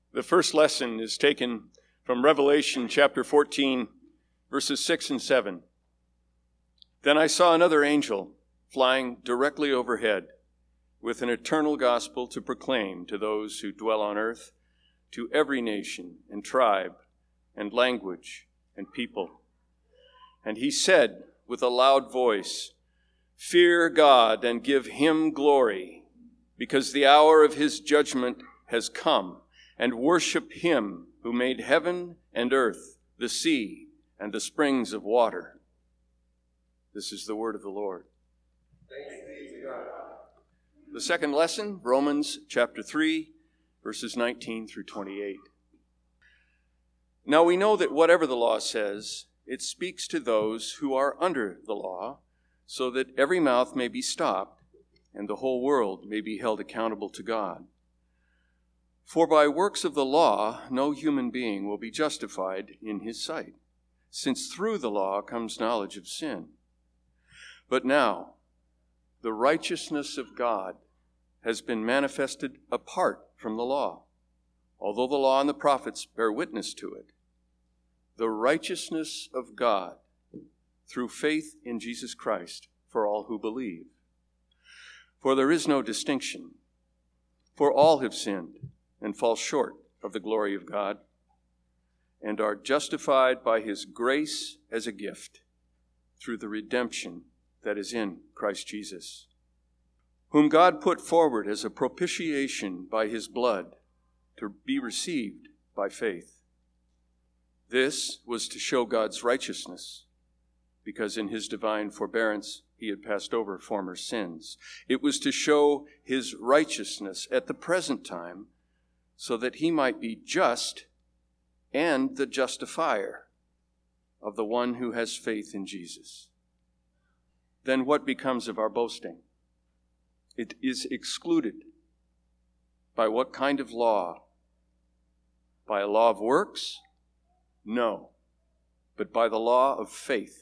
The first lesson is taken from Revelation chapter 14, verses 6 and 7. Then I saw another angel flying directly overhead with an eternal gospel to proclaim to those who dwell on earth, to every nation and tribe and language and people. And he said with a loud voice, "Fear God and give him glory, because the hour of his judgment has come, and worship him who made heaven and earth, the sea, and the springs of water." This is the word of the Lord. Thanks be to God. The second lesson, Romans chapter 3, verses 19 through 28. Now we know that whatever the law says, it speaks to those who are under the law, so that every mouth may be stopped, and the whole world may be held accountable to God. For by works of the law, no human being will be justified in his sight, since through the law comes knowledge of sin. But now, the righteousness of God has been manifested apart from the law, although the law and the prophets bear witness to it. The righteousness of God through faith in Jesus Christ for all who believe. For there is no distinction, for all have sinned and fall short of the glory of God, and are justified by his grace as a gift through the redemption that is in Christ Jesus, whom God put forward as a propitiation by his blood to be received by faith. This was to show God's righteousness, because in his divine forbearance he had passed over former sins. It was to show his righteousness at the present time, so that he might be just and the justifier of the one who has faith in Jesus. Then what becomes of our boasting? It is excluded. By what kind of law? By a law of works? No, but by the law of faith.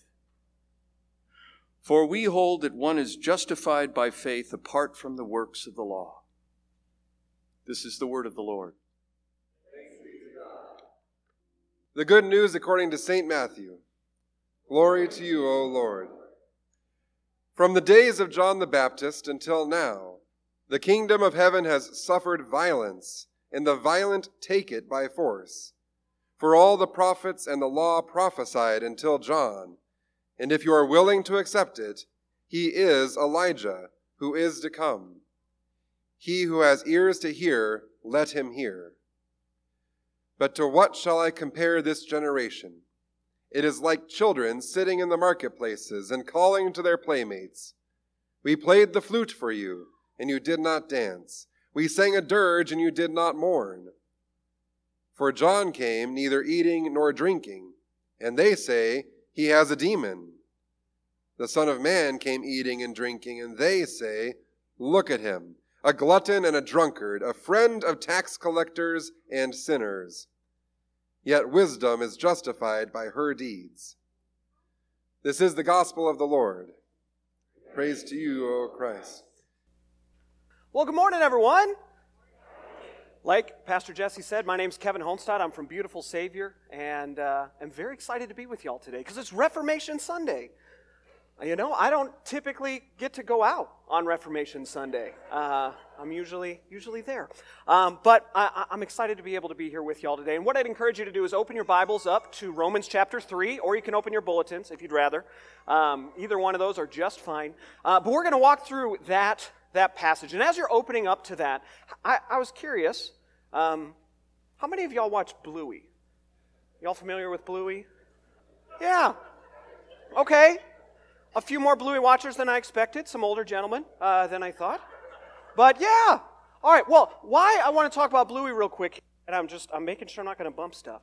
For we hold that one is justified by faith apart from the works of the law. This is the word of the Lord. Thanks be to God. The good news according to St. Matthew. Glory to you, O Lord. From the days of John the Baptist until now, the kingdom of heaven has suffered violence, and the violent take it by force. For all the prophets and the law prophesied until John, and if you are willing to accept it, he is Elijah, who is to come. He who has ears to hear, let him hear. But to what shall I compare this generation? It is like children sitting in the marketplaces and calling to their playmates. We played the flute for you, and you did not dance. We sang a dirge, and you did not mourn. For John came neither eating nor drinking, and they say, he has a demon. The Son of Man came eating and drinking, and they say, look at him, a glutton and a drunkard, a friend of tax collectors and sinners. Yet wisdom is justified by her deeds. This is the gospel of the Lord. Praise to you, O Christ. Well, good morning, everyone. Like Pastor Jesse said, my name's Kevin Holmstad. I'm from beautiful Savior, and I'm very excited to be with y'all today because it's Reformation Sunday. You know, I don't typically get to go out on Reformation Sunday. I'm usually there. But I'm excited to be able to be here with y'all today. And what I'd encourage you to do is open your Bibles up to Romans chapter 3, or you can open your bulletins if you'd rather. Either one of those are just fine. But we're going to walk through that passage. And as you're opening up to that, I was curious, how many of y'all watch Bluey? Y'all familiar with Bluey? Yeah. Okay. A few more Bluey watchers than I expected, some older gentlemen than I thought. But yeah, all right, well, why I want to talk about Bluey real quick, and I'm making sure I'm not going to bump stuff,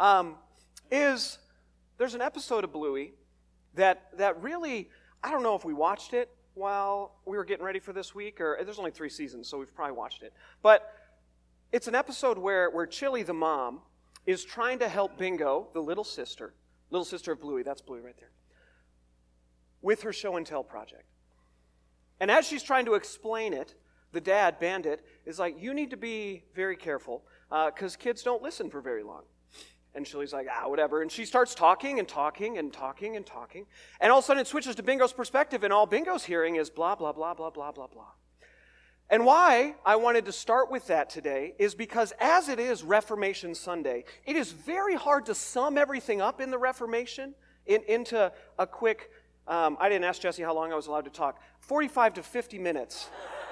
is there's an episode of Bluey that really, I don't know if we watched it while we were getting ready for this week, or there's only 3 seasons, so we've probably watched it. But it's an episode where Chili the mom is trying to help Bingo, the little sister of Bluey, that's Bluey right there, with her show and tell project. And as she's trying to explain it the dad, Bandit, is like, you need to be very careful because kids don't listen for very long. And Shirley's like, whatever. And she starts talking and talking and talking and talking. And all of a sudden it switches to Bingo's perspective, and all Bingo's hearing is blah, blah, blah, blah, blah, blah, blah. And why I wanted to start with that today is because as it is Reformation Sunday, it is very hard to sum everything up in the Reformation into a quick, I didn't ask Jesse how long I was allowed to talk, 45 to 50 minutes.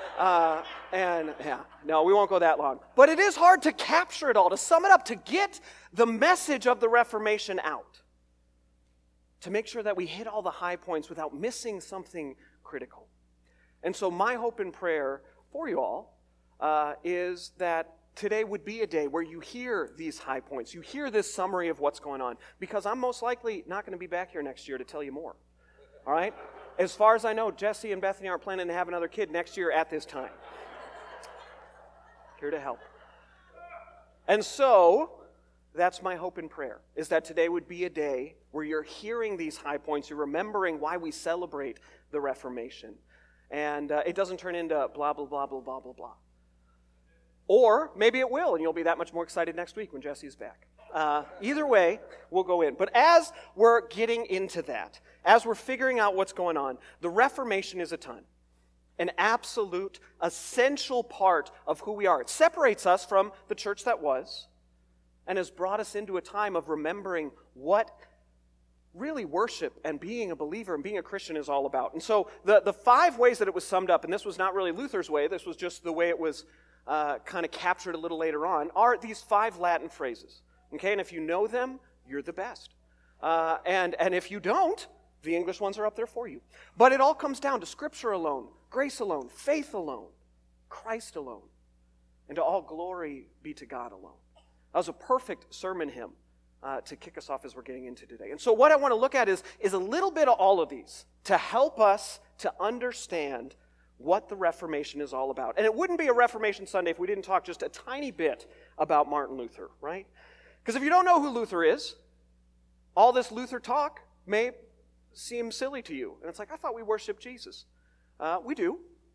No, we won't go that long. But it is hard to capture it all, to sum it up, to get the message of the Reformation out, to make sure that we hit all the high points without missing something critical. And so my hope and prayer for you all is that today would be a day where you hear these high points, you hear this summary of what's going on, because I'm most likely not going to be back here next year to tell you more. All right? As far as I know, Jesse and Bethany aren't planning to have another kid next year at this time. Here to help. And so, that's my hope and prayer, is that today would be a day where you're hearing these high points, you're remembering why we celebrate the Reformation. And it doesn't turn into blah, blah, blah, blah, blah, blah, blah. Or maybe it will, and you'll be that much more excited next week when Jesse's back. Either way, we'll go in. But as we're getting into that, as we're figuring out what's going on, the Reformation is an absolute, essential part of who we are. It separates us from the church that was and has brought us into a time of remembering what really worship and being a believer and being a Christian is all about. And so the 5 ways that it was summed up, and this was not really Luther's way, this was just the way it was kind of captured a little later on, are these 5 Latin phrases. Okay, and if you know them, you're the best. And if you don't, the English ones are up there for you. But it all comes down to Scripture alone, grace alone, faith alone, Christ alone, and to all glory be to God alone. That was a perfect sermon hymn to kick us off as we're getting into today. And so what I want to look at is a little bit of all of these to help us to understand what the Reformation is all about. And it wouldn't be a Reformation Sunday if we didn't talk just a tiny bit about Martin Luther, right? Because if you don't know who Luther is, all this Luther talk may seem silly to you. And it's like, I thought we worshiped Jesus. We do.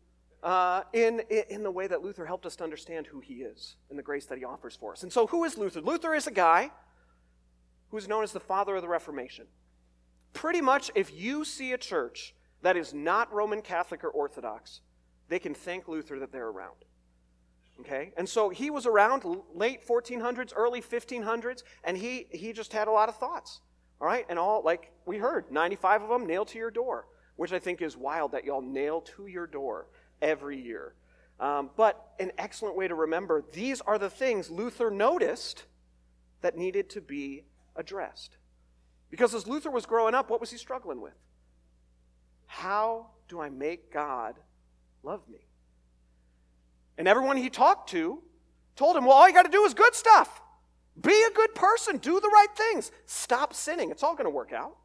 In the way that Luther helped us to understand who he is and the grace that he offers for us. And so who is Luther? Luther is a guy who's known as the father of the Reformation. Pretty much if you see a church that is not Roman Catholic or Orthodox, they can thank Luther that they're around. Okay? And so he was around late 1400s, early 1500s, and he just had a lot of thoughts. All right? And all, like we heard, 95 of them nailed to your door, which I think is wild that y'all nail to your door every year. But an excellent way to remember, these are the things Luther noticed that needed to be addressed. Because as Luther was growing up, what was he struggling with? How do I make God love me? And everyone he talked to told him, well, all you got to do is good stuff. Be a good person. Do the right things. Stop sinning. It's all going to work out.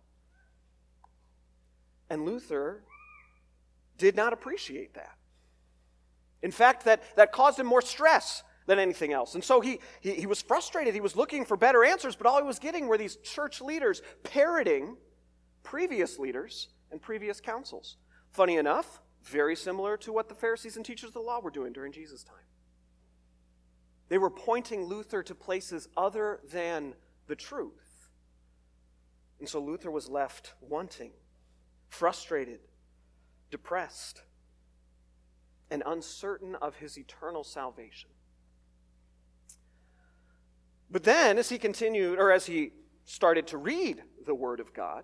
And Luther did not appreciate that. In fact, that caused him more stress than anything else. And so he was frustrated. He was looking for better answers, but all he was getting were these church leaders parroting previous leaders and previous councils. Funny enough, very similar to what the Pharisees and teachers of the law were doing during Jesus' time. They were pointing Luther to places other than the truth. And so Luther was left wanting, frustrated, depressed, and uncertain of his eternal salvation. But then, as he continued, or as he started to read the Word of God,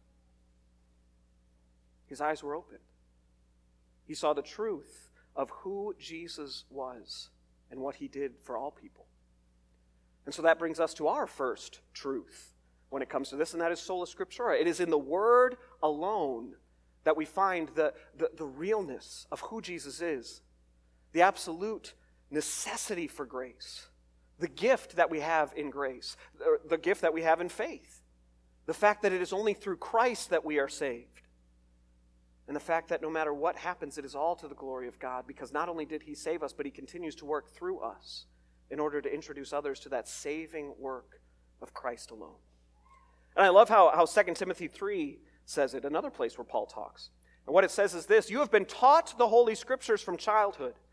his eyes were opened. He saw the truth of who Jesus was and what he did for all people. And so that brings us to our first truth when it comes to this, and that is sola scriptura. It is in the Word alone that we find the realness of who Jesus is, the absolute necessity for grace, the gift that we have in grace, the gift that we have in faith, the fact that it is only through Christ that we are saved, and the fact that no matter what happens, it is all to the glory of God, because not only did he save us, but he continues to work through us in order to introduce others to that saving work of Christ alone. And I love how 2 Timothy 3 says it, another place where Paul talks. And what it says is this: you have been taught the Holy Scriptures from childhood,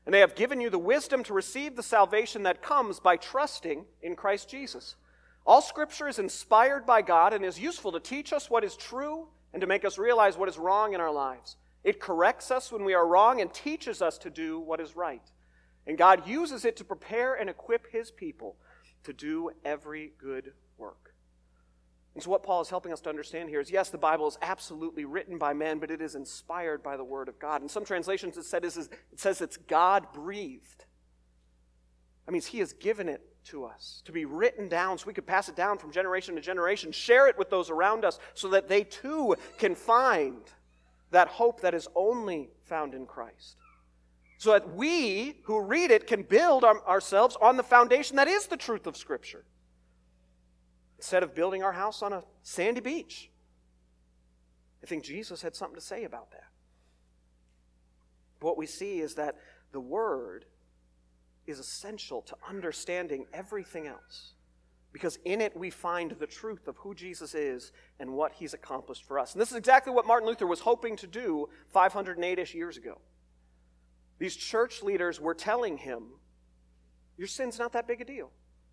And they have given you the wisdom to receive the salvation that comes by trusting in Christ Jesus. All Scripture is inspired by God and is useful to teach us what is true and to make us realize what is wrong in our lives. It corrects us when we are wrong and teaches us to do what is right. And God uses it to prepare and equip His people to do every good work. And so what Paul is helping us to understand here is, yes, the Bible is absolutely written by men, but it is inspired by the Word of God. In some translations it says it's God-breathed. That means He has given it to us to be written down so we could pass it down from generation to generation, share it with those around us so that they too can find that hope that is only found in Christ. So that we who read it can build ourselves on the foundation that is the truth of Scripture, instead of building our house on a sandy beach. I think Jesus had something to say about that. What we see is that the Word is essential to understanding everything else, because in it we find the truth of who Jesus is and what He's accomplished for us. And this is exactly what Martin Luther was hoping to do 508-ish years ago. These church leaders were telling him, your sin's not that big a deal.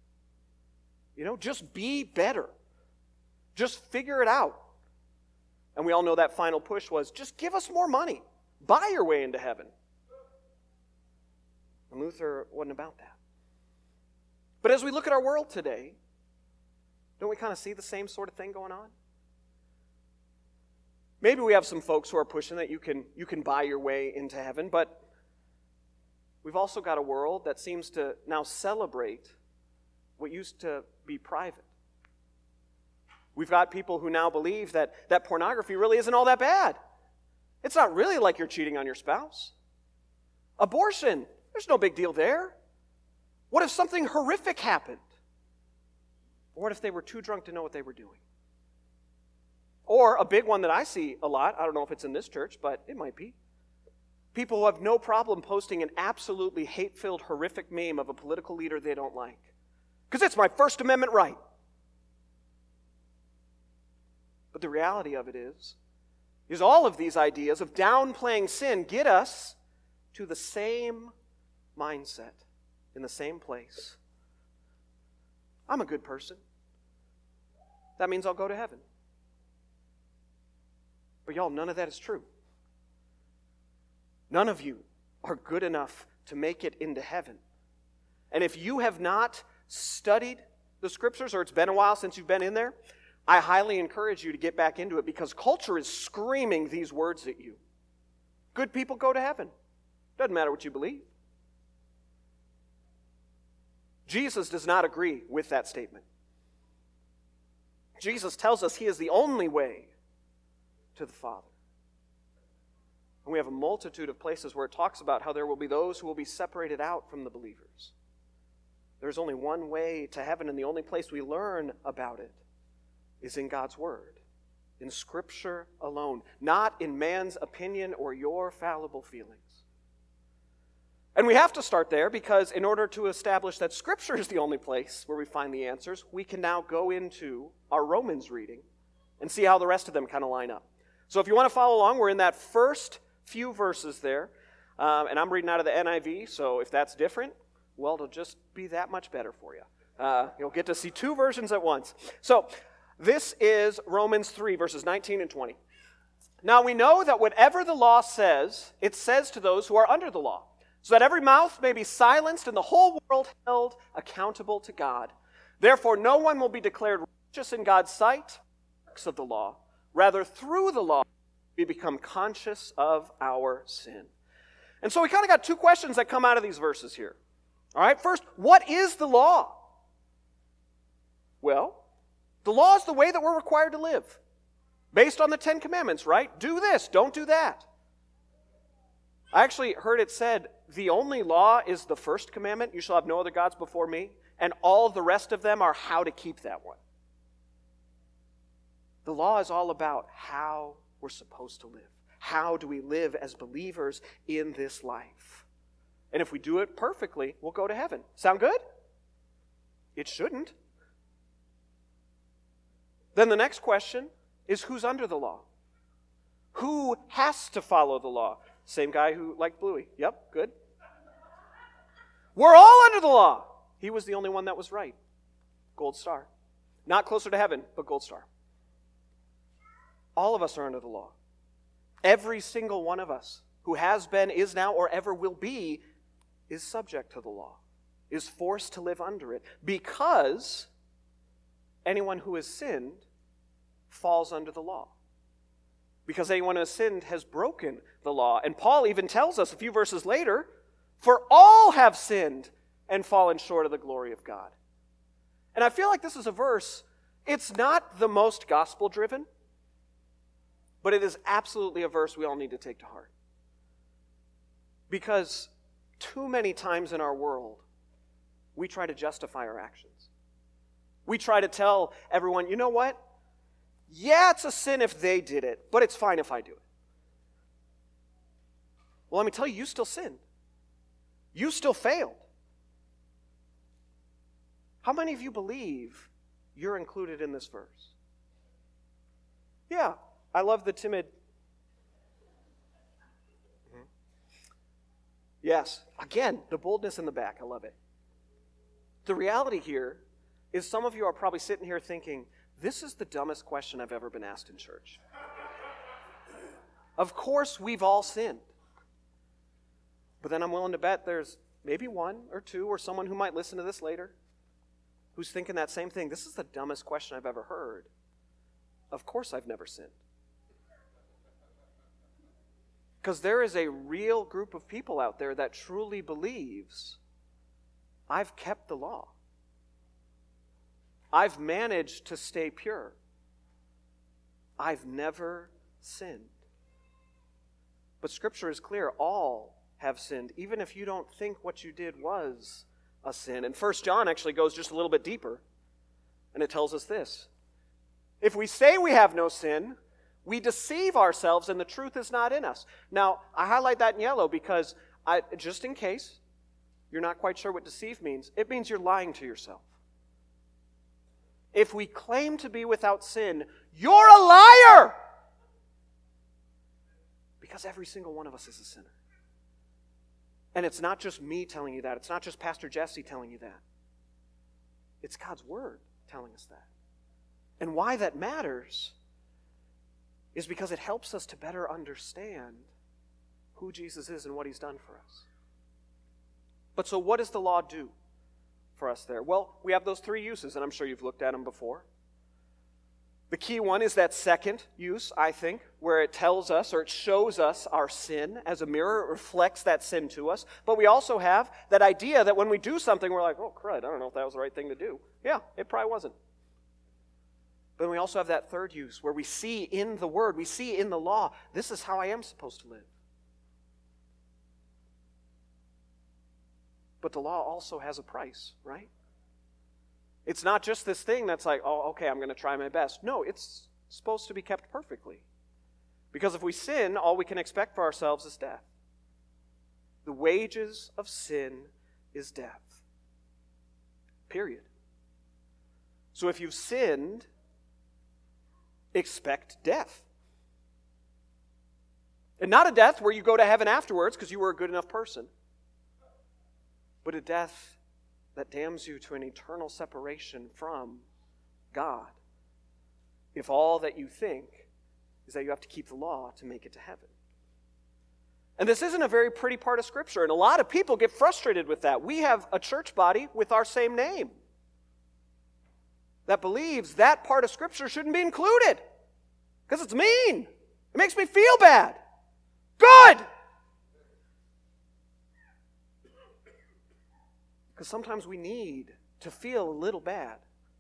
Just be better. Just figure it out. And we all know that final push was, just give us more money. Buy your way into heaven. And Luther wasn't about that. But as we look at our world today, don't we kind of see the same sort of thing going on? Maybe we have some folks who are pushing that you can buy your way into heaven, but we've also got a world that seems to now celebrate what used to be private. We've got people who now believe that pornography really isn't all that bad. It's not really like you're cheating on your spouse. Abortion, there's no big deal there. What if something horrific happened? Or what if they were too drunk to know what they were doing? Or a big one that I see a lot, I don't know if it's in this church, but it might be. People who have no problem posting an absolutely hate-filled, horrific meme of a political leader they don't like. Because it's my First Amendment right. But the reality of it is all of these ideas of downplaying sin get us to the same mindset, in the same place. I'm a good person. That means I'll go to heaven. But y'all, none of that is true. None of you are good enough to make it into heaven. And if you have not studied the Scriptures, or it's been a while since you've been in there, I highly encourage you to get back into it, because culture is screaming these words at you. Good people go to heaven. Doesn't matter what you believe. Jesus does not agree with that statement. Jesus tells us He is the only way to the Father. And we have a multitude of places where it talks about how there will be those who will be separated out from the believers. There's only one way to heaven, and the only place we learn about it is in God's Word, in Scripture alone, not in man's opinion or your fallible feelings. And we have to start there, because in order to establish that Scripture is the only place where we find the answers, we can now go into our Romans reading and see how the rest of them kind of line up. So if you want to follow along, we're in that first few verses there, and I'm reading out of the NIV, so if that's different, well, it'll just be that much better for you. You'll get to see two versions at once. So this is Romans 3, verses 19 and 20. Now we know that whatever the law says, it says to those who are under the law, so that every mouth may be silenced and the whole world held accountable to God. Therefore, no one will be declared righteous in God's sight because of the law. Rather, through the law, we become conscious of our sin. And so we kind of got two questions that come out of these verses here. All right, first, what is the law? Well, the law is the way that we're required to live, based on the Ten Commandments, right? Do this, don't do that. I actually heard it said, the only law is the first commandment, you shall have no other gods before me, and all the rest of them are how to keep that one. The law is all about how we're supposed to live. How do we live as believers in this life? And if we do it perfectly, we'll go to heaven. Sound good? It shouldn't. Then the next question is, who's under the law? Who has to follow the law? Same guy who liked Bluey. Yep, good. We're all under the law. He was the only one that was right. Gold star. Not closer to heaven, but gold star. All of us are under the law. Every single one of us who has been, is now, or ever will be, is subject to the law, is forced to live under it, because anyone who has sinned falls under the law. Because anyone who has sinned has broken the law. And Paul even tells us a few verses later, for all have sinned and fallen short of the glory of God. And I feel like this is a verse, it's not the most gospel-driven, but it is absolutely a verse we all need to take to heart. Because too many times in our world, we try to justify our actions. We try to tell everyone, you know what? Yeah, it's a sin if they did it, but it's fine if I do it. Well, let me tell you, you still sinned. You still failed. How many of you believe you're included in this verse? Yeah, I love the timid. Yes, again, the boldness in the back, I love it. The reality here is some of you are probably sitting here thinking, this is the dumbest question I've ever been asked in church. Of course, we've all sinned. But then I'm willing to bet there's maybe one or two or someone who might listen to this later who's thinking that same thing. This is the dumbest question I've ever heard. Of course I've never sinned. Because there is a real group of people out there that truly believes, I've kept the law. I've managed to stay pure. I've never sinned. But Scripture is clear, all have sinned, even if you don't think what you did was a sin. And 1 John actually goes just a little bit deeper, and it tells us this. If we say we have no sin, we deceive ourselves and the truth is not in us. Now, I highlight that in yellow because, just in case you're not quite sure what deceive means, it means you're lying to yourself. If we claim to be without sin, you're a liar! Because every single one of us is a sinner. And it's not just me telling you that. It's not just Pastor Jesse telling you that. It's God's Word telling us that. And why that matters is because it helps us to better understand who Jesus is and what He's done for us. But so what does the law do for us there? Well, we have those three uses, and I'm sure you've looked at them before. The key one is that second use, I think, where it tells us or it shows us our sin as a mirror. It reflects that sin to us. But we also have that idea that when we do something, we're like, oh, crud, I don't know if that was the right thing to do. Yeah, it probably wasn't. But we also have that third use where we see in the Word, we see in the law, this is how I am supposed to live. But the law also has a price, right? It's not just this thing that's like, oh, okay, I'm going to try my best. No, it's supposed to be kept perfectly. Because if we sin, all we can expect for ourselves is death. The wages of sin is death. Period. So if you've sinned, expect death. And not a death where you go to heaven afterwards because you were a good enough person, but a death that damns you to an eternal separation from God, if all that you think is that you have to keep the law to make it to heaven. And this isn't a very pretty part of Scripture, and a lot of people get frustrated with that. We have a church body with our same name that believes that part of Scripture shouldn't be included because it's mean. It makes me feel bad. Good! Because sometimes we need to feel a little bad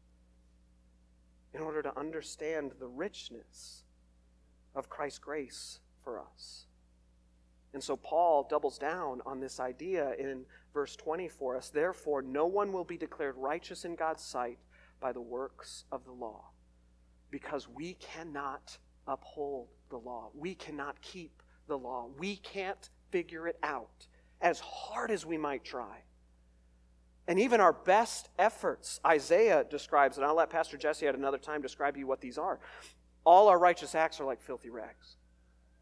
in order to understand the richness of Christ's grace for us. And so Paul doubles down on this idea in verse 20 for us. Therefore, no one will be declared righteous in God's sight by the works of the law, because we cannot uphold the law. We cannot keep the law. We can't figure it out, as hard as we might try. And even our best efforts, Isaiah describes, and I'll let Pastor Jesse at another time describe to you what these are. All our righteous acts are like filthy rags.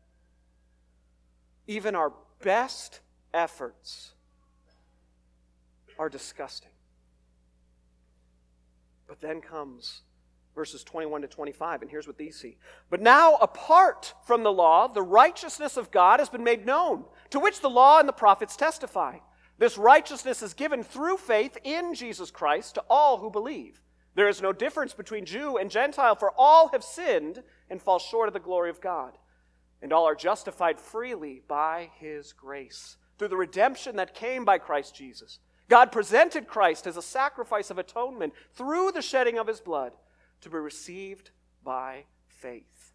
Even our best efforts are disgusting. But then comes verses 21 to 25, and here's what these see. But now, apart from the law, the righteousness of God has been made known, to which the law and the prophets testify. This righteousness is given through faith in Jesus Christ to all who believe. There is no difference between Jew and Gentile, for all have sinned and fall short of the glory of God. And all are justified freely by His grace, through the redemption that came by Christ Jesus. God presented Christ as a sacrifice of atonement through the shedding of His blood, to be received by faith.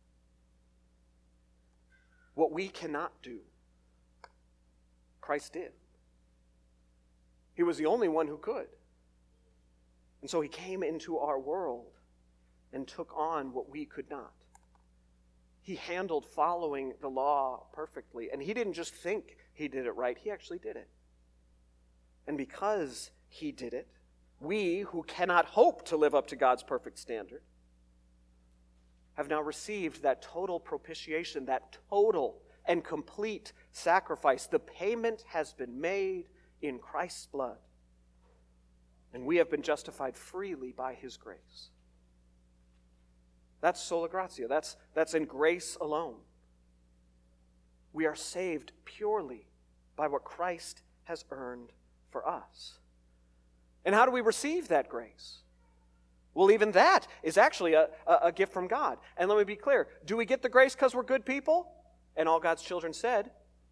What we cannot do, Christ did. He was the only one who could. And so He came into our world and took on what we could not. He handled following the law perfectly. And He didn't just think He did it right, He actually did it. And because He did it, we, who cannot hope to live up to God's perfect standard, have now received that total propitiation, that total and complete sacrifice. The payment has been made in Christ's blood, and we have been justified freely by His grace. That's sola gratia. That's in grace alone. We are saved purely by what Christ has earned for us. And how do we receive that grace? Well, even that is actually a gift from God. And let me be clear. Do we get the grace because we're good people? And all God's children said,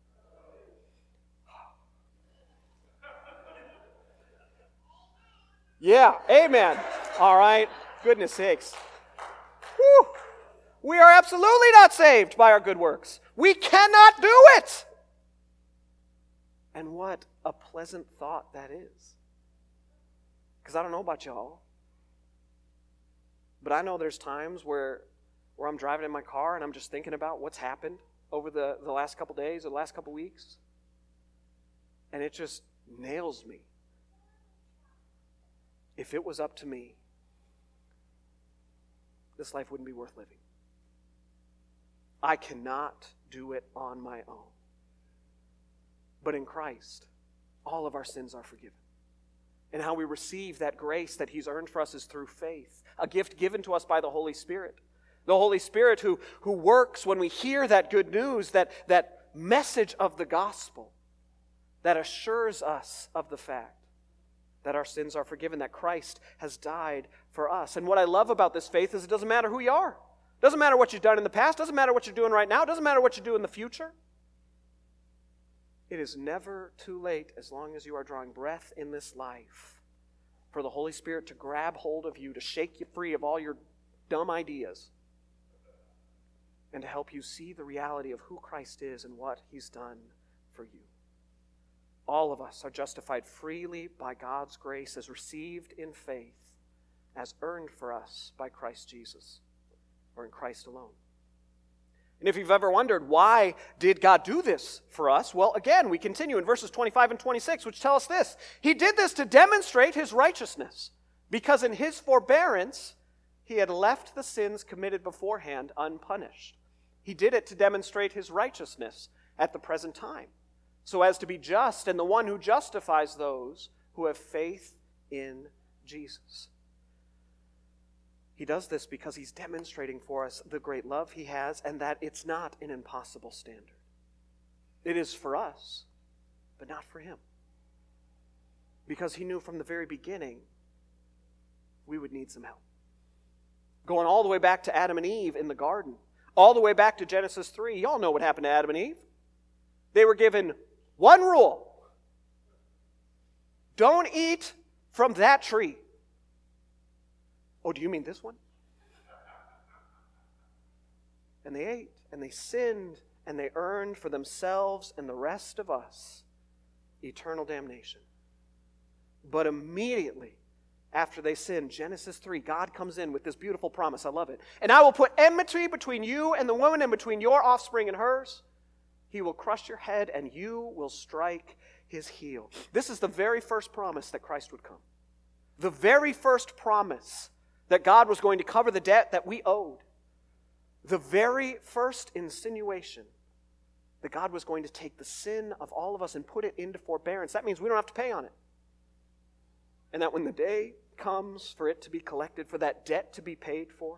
yeah, amen. All right, goodness sakes. Whew. We are absolutely not saved by our good works. We cannot do it. And what a pleasant thought that is. Because I don't know about y'all, but I know there's times where I'm driving in my car and I'm just thinking about what's happened over the last couple days or the last couple weeks. And it just nails me. If it was up to me, this life wouldn't be worth living. I cannot do it on my own. But in Christ, all of our sins are forgiven. And how we receive that grace that He's earned for us is through faith, a gift given to us by the Holy Spirit. The Holy Spirit who works when we hear that good news, that message of the gospel that assures us of the fact that our sins are forgiven, that Christ has died for us. And what I love about this faith is it doesn't matter who you are. It doesn't matter what you've done in the past. It doesn't matter what you're doing right now. It doesn't matter what you do in the future. It is never too late, as long as you are drawing breath in this life, for the Holy Spirit to grab hold of you, to shake you free of all your dumb ideas, and to help you see the reality of who Christ is and what He's done for you. All of us are justified freely by God's grace, as received in faith, as earned for us by Christ Jesus, or in Christ alone. And if you've ever wondered, why did God do this for us? Well, again, we continue in verses 25 and 26, which tell us this. He did this to demonstrate His righteousness, because in His forbearance, He had left the sins committed beforehand unpunished. He did it to demonstrate His righteousness at the present time, so as to be just and the one who justifies those who have faith in Jesus. He does this because He's demonstrating for us the great love He has, and that it's not an impossible standard. It is for us, but not for Him. Because He knew from the very beginning we would need some help. Going all the way back to Adam and Eve in the garden, all the way back to Genesis 3, y'all know what happened to Adam and Eve. They were given one rule. Don't eat from that tree. Oh, do you mean this one? And they ate, and they sinned, and they earned for themselves and the rest of us eternal damnation. But immediately after they sinned, Genesis 3, God comes in with this beautiful promise. I love it. And I will put enmity between you and the woman, and between your offspring and hers. He will crush your head, and you will strike his heel. This is the very first promise that Christ would come. The very first promise that God was going to cover the debt that we owed. The very first insinuation that God was going to take the sin of all of us and put it into forbearance. That means we don't have to pay on it. And that when the day comes for it to be collected, for that debt to be paid for,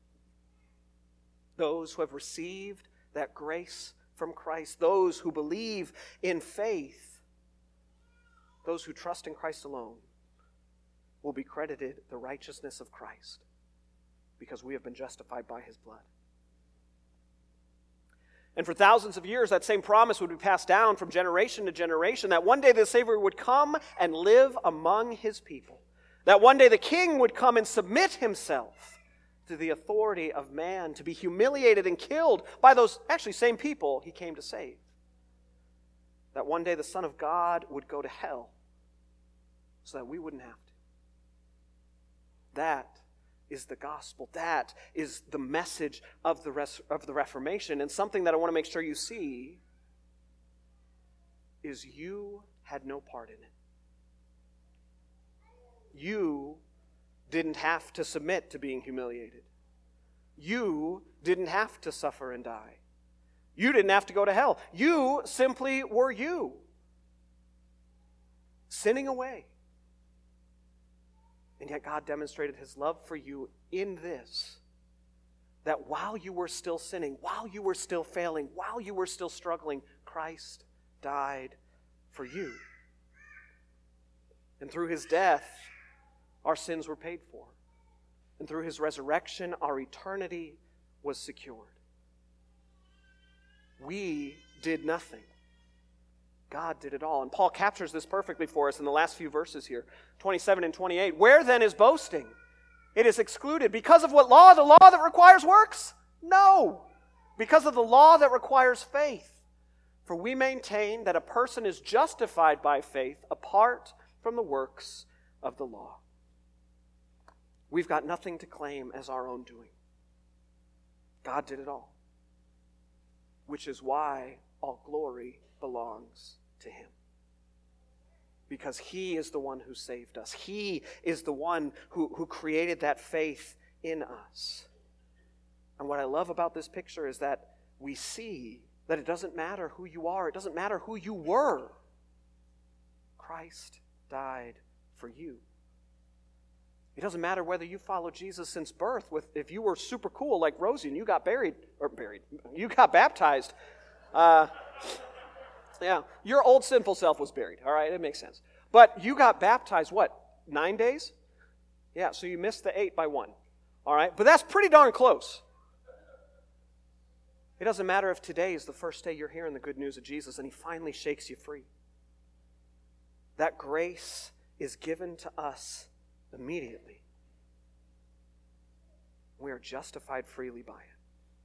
those who have received that grace from Christ, those who believe in faith, those who trust in Christ alone, will be credited the righteousness of Christ because we have been justified by his blood. And for thousands of years, that same promise would be passed down from generation to generation, that one day the Savior would come and live among his people. That one day the King would come and submit himself to the authority of man, to be humiliated and killed by those actually same people he came to save. That one day the Son of God would go to hell so that we wouldn't have to. That is the gospel. That is the message of the Reformation. And something that I want to make sure you see is you had no part in it. You didn't have to submit to being humiliated. You didn't have to suffer and die. You didn't have to go to hell. You simply were you, sinning away. And yet God demonstrated his love for you in this, that while you were still sinning, while you were still failing, while you were still struggling, Christ died for you. And through his death, our sins were paid for. And through his resurrection, our eternity was secured. We did nothing. God did it all. And Paul captures this perfectly for us in the last few verses here, 27 and 28. Where then is boasting? It is excluded. Because of what law? The law that requires works? No. Because of the law that requires faith. For we maintain that a person is justified by faith apart from the works of the law. We've got nothing to claim as our own doing. God did it all. Which is why all glory belongs to him. Because he is the one who saved us. He is the one who created that faith in us. And what I love about this picture is that we see that it doesn't matter who you are. It doesn't matter who you were. Christ died for you. It doesn't matter whether you followed Jesus since birth. If you were super cool like Rosie and you got you got baptized. Yeah, your old sinful self was buried. All right, it makes sense. But you got baptized, what, 9 days? Yeah, so you missed the 8 by 1. All right, but that's pretty darn close. It doesn't matter if today is the first day you're hearing the good news of Jesus and he finally shakes you free. That grace is given to us immediately. We are justified freely by it.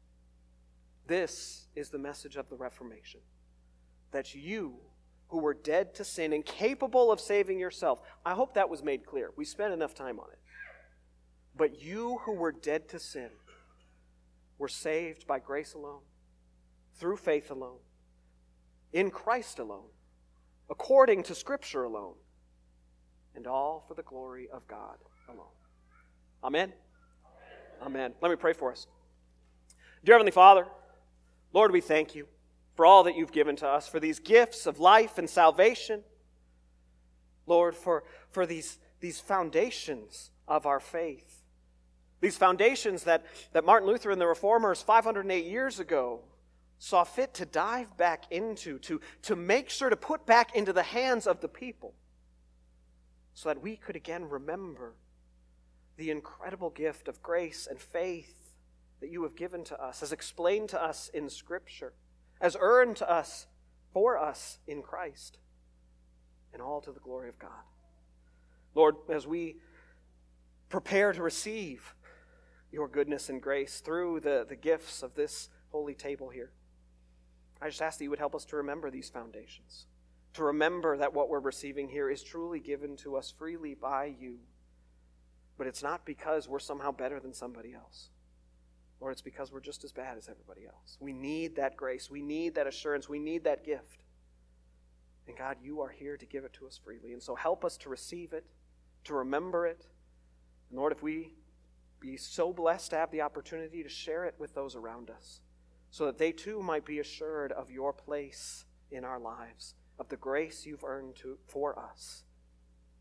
This is the message of the Reformation. That you, who were dead to sin, incapable of saving yourself, I hope that was made clear. We spent enough time on it. But you who were dead to sin were saved by grace alone, through faith alone, in Christ alone, according to Scripture alone, and all for the glory of God alone. Amen? Amen. Let me pray for us. Dear Heavenly Father, Lord, we thank you for all that you've given to us, for these gifts of life and salvation. Lord, for these foundations of our faith. These foundations that Martin Luther and the Reformers 508 years ago saw fit to dive back into, to make sure to put back into the hands of the people, so that we could again remember the incredible gift of grace and faith that you have given to us, as explained to us in Scripture, as earned to us, for us in Christ, and all to the glory of God. Lord, as we prepare to receive your goodness and grace through the gifts of this holy table here, I just ask that you would help us to remember these foundations, to remember that what we're receiving here is truly given to us freely by you. But it's not because we're somehow better than somebody else. Or it's because we're just as bad as everybody else. We need that grace. We need that assurance. We need that gift. And God, you are here to give it to us freely. And so help us to receive it, to remember it. And Lord, if we be so blessed to have the opportunity to share it with those around us, so that they too might be assured of your place in our lives, of the grace you've earned for us.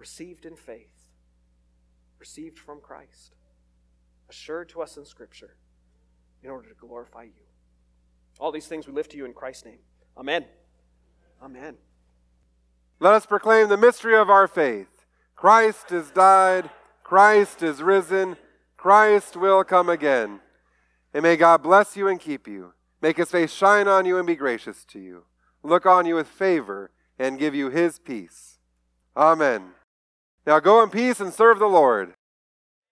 received in faith, received from Christ, assured to us in Scripture in order to glorify you. All these things we lift to you in Christ's name. Amen. Amen. Let us proclaim the mystery of our faith. Christ is died, Christ is risen, Christ will come again. And may God bless you and keep you, make his face shine on you and be gracious to you, look on you with favor and give you his peace. Amen. Now go in peace and serve the Lord.